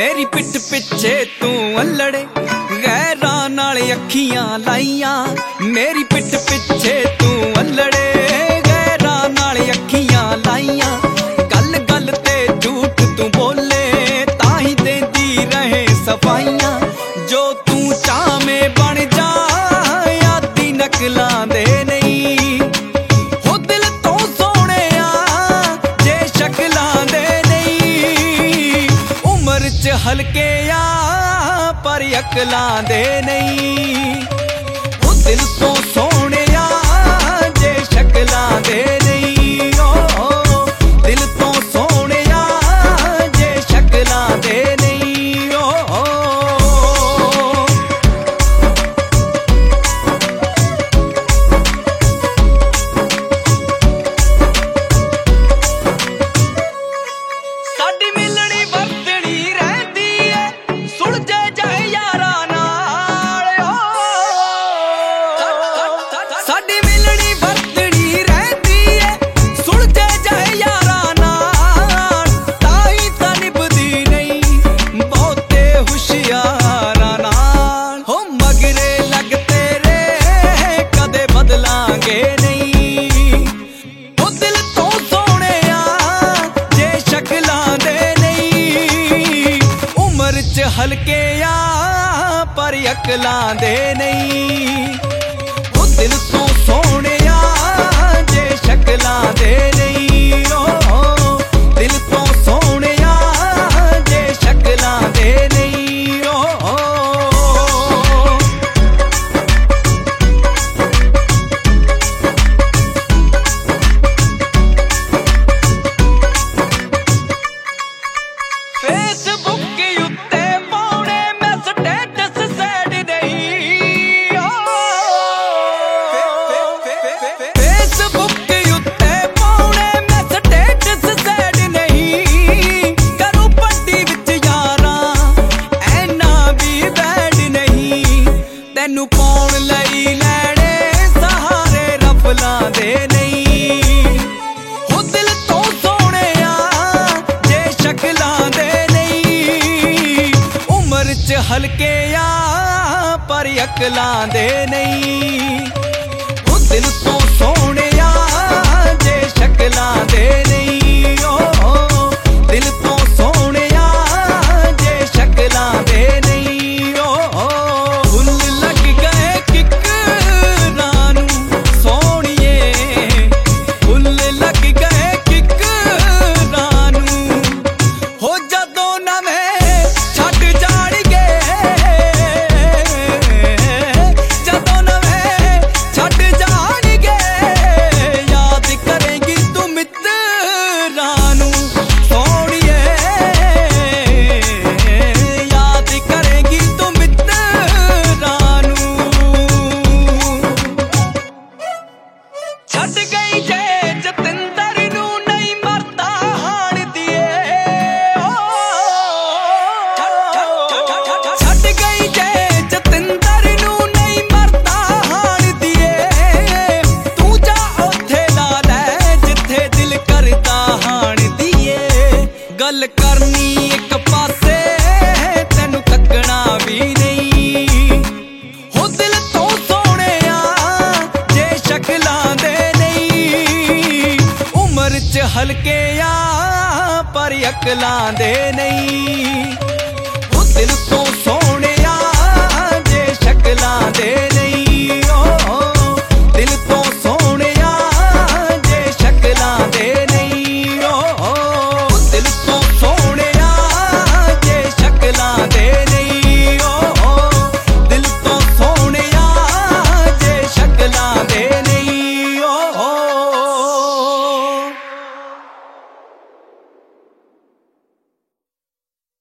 मेरी पिठ पिछे तू अल्लड़े गैरां नाल अखियां लाइयां। मेरी पिठ पिछे तू अल्लड़े गैरां नाल अखियां लाइयां। गल गल ते झूठ तू बोले ताही देंदी रहे सफाइयां। जो तू चाहवे बन जा यादी नकलां दे नहीं। हो दिल तो सोने जे शक्लां दे नहीं। उम्र च हल्के पर अकलां दे नहीं। हो दिल तो सोने जे शक्लां दे नहीं। ओ दिल तो सोने जे शक्लां दे नहीं। ओ साडी मिलनी वरतनी रहंदी है सुलझे जाए यारां नाल। साडी मिलनी वरतनी रहंदी है सुलझे जाए यारां नाल। ताई तां निभदी नहीं बहुते हुशियारां नाल। हो मगरे लग तेरे कदे बदलांगे नहीं। हो दिल तो सोने जे शक्लां दे नहीं। उम्र च हल्के पर अकलां दे नहीं। हो दिल तो सोने जे शक्लां दे नहीं। ओ दिल तो सोने जे शक्लां दे नहीं। ओ फेसबुक उत्ते पाउणे मैं स्टेटस सैड नहीं। फेसबुक उत्ते पाउणे मैं स्टेटस सैड नहीं। करूं पट्टी विच यारां ऐना भी बैड नहीं। तैनू पाउण लई लैणे सहारे रफलां दे नहीं। हो दिल तो सोने जे शक्लां दे नहीं। उम्र च हल्के पर अकलां दे नहीं। हो दिल तो सोने जे शक्लां दे नहीं। ओ दिल तो सोने जे शक्लां दे नहीं। ओ फुल लग गए किकरां नूं सोहणीए। फुल लग गए किकरां नूं। हो जदों नवें छड्ड जाणगे जदों नवें छड्ड जाणगे याद करेंगी तू मित्तरां नूं सोहणीए। याद करेंगी तू मित्तरां नूं। छड्ड गई जे जतिंदर नूं नहीं मरदा हाण दिए। छड्ड गई जे जतिंदर नूं नहीं मरदा हाण दिए। तू जा उत्थे ला लै जिथे दिल करदा हाण दिए। गल करनी एक पासे तैनू तकना भी नहीं। हो दिल तो सोने जे शक्लां दे नहीं। उम्र च हल्के पर अकलां दे नहीं। हो दिल तो सोने